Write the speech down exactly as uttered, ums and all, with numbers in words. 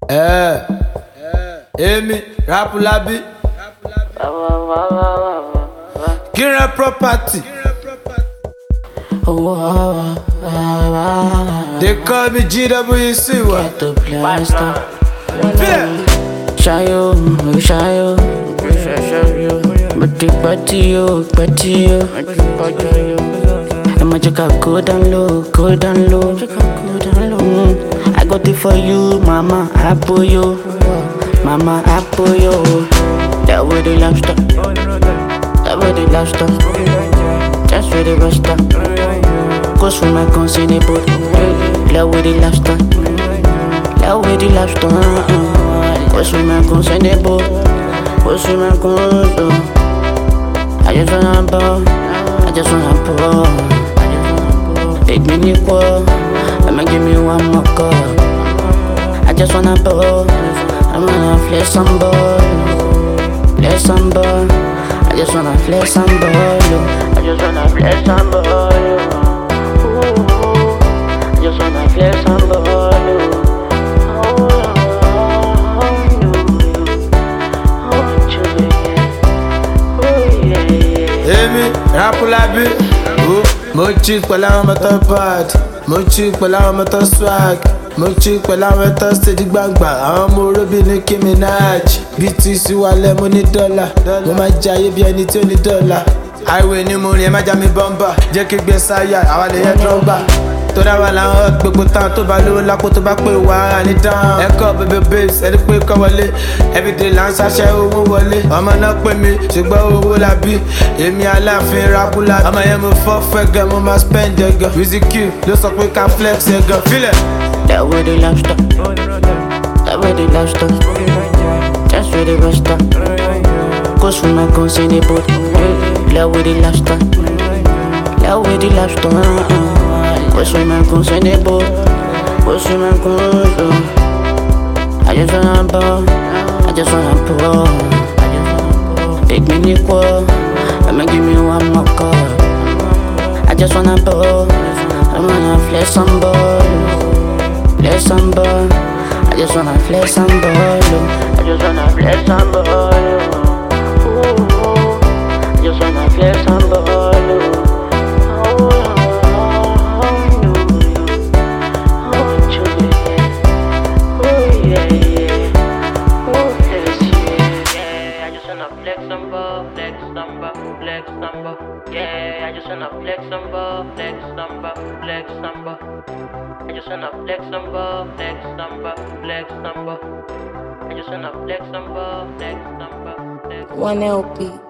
É, Emi, Rapu Labi, Kira Property. They call me G W C. Get the blaster. Yeah. Shayo, shayo, shayo. But the body yo, body yo. I'ma check out good and low, good and low. Mm, I got it for you, mama. I pull you, mama. I pull you. That way the lobster, that way the lobster. Just for the roster. Cause from my guns in the boat. That way the lobster, that way the lobster. Cause from my guns in the boat. Cause from my guns. I just wanna ball, I just wanna ball. Take me equal, I'ma give me one more call. I just wanna ball, I wanna flex some ball, flex some ball. I just wanna flex some ball, I just wanna flex some ball. I just wanna flex some ball. Emi, Rapu Labi. Mo chick pẹ̀lú àwọn mọ́tò bad, mo chick pẹ̀lú àwọn mọ́tò swag, mo chick pẹ̀lú àwọn mọ́tò stage gbangba. Àwọn ọmọ oróbì ní Nicki Minaj. B T C wálẹ̀ mo ní dọ́là, mo máa jayé bí ẹni tí ó ní dọ́là. Highway ni mo rìn ẹ má já mi bọ́mbà, jẹ́ kí gbé sáyà, àwa lè yẹ drọ́gbà. Tó dáwà láwọn gbogbo tán tó bá lówó lápò tó bá pè wá ní dáhùn. Ẹ̀kọ́ bèbè babes ẹni pé kọ́ wọlé, everyday là ń ṣaṣẹ́ owó wọlé. Ọmọ náà pè mí ṣùgbọ́n owó Labi, èmi Aláàfin Rapu Labi. Ọmọ yẹn mo fọ́ fẹ́ gan, mo máa spend ẹ̀ gan. Wizzy-Q ló sọ pé ká flex ẹ̀ gan. Fílẹ̀. That way the lobster, that way the lobster. Just for the roster. Cause from my guns in the boat. That way the lobster, that way the lobster. Cause from my guns in the boat. Cause from my guns. I just wanna ball, I just wanna ball. Take me equal, I'ma give me one more call. I just wanna ball, I wanna flex some ball, flex some ball. I just wanna flex some ball, I just wanna flex some ball. I just wanna flex some ball. Flex some ball, flex some ball, flex some ball. Yeah, I just wanna flex some ball, flex some ball, flex some ball. I just wanna flex some ball, flex some ball, flex some ball. I just wanna flex some ball, flex some ball, flex. One L P.